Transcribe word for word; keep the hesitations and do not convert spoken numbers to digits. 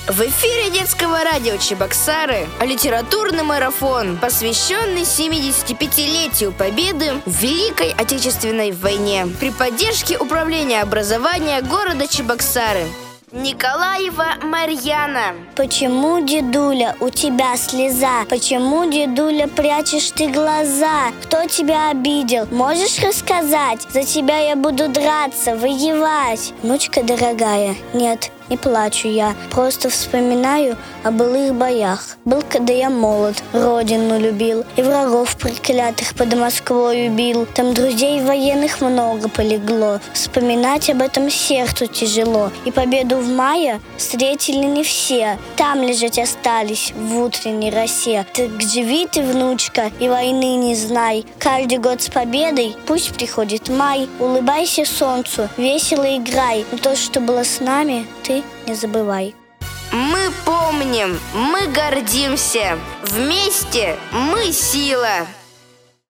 В эфире детского радио Чебоксары литературный марафон, посвященный семидесятипятилетию Победы в Великой Отечественной войне при поддержке Управления образования города Чебоксары. Николаева Марьяна. Почему, дедуля, у тебя слеза? Почему, дедуля, прячешь ты глаза? Кто тебя обидел? Можешь рассказать? За тебя я буду драться, воевать. Внучка дорогая, нет, не плачу я, просто вспоминаю о былых боях. Был, когда я молод, родину любил и врагов проклятых под Москвой убил. Там друзей военных много полегло. Вспоминать об этом сердцу тяжело. И победу в мае встретили не все. Там лежать остались в утренней росе. Так живи ты, внучка, и войны не знай. Каждый год с победой пусть приходит май. Улыбайся солнцу, весело играй. Но то, что было с нами, ты не забывай. Мы помним, мы гордимся. Вместе мы сила.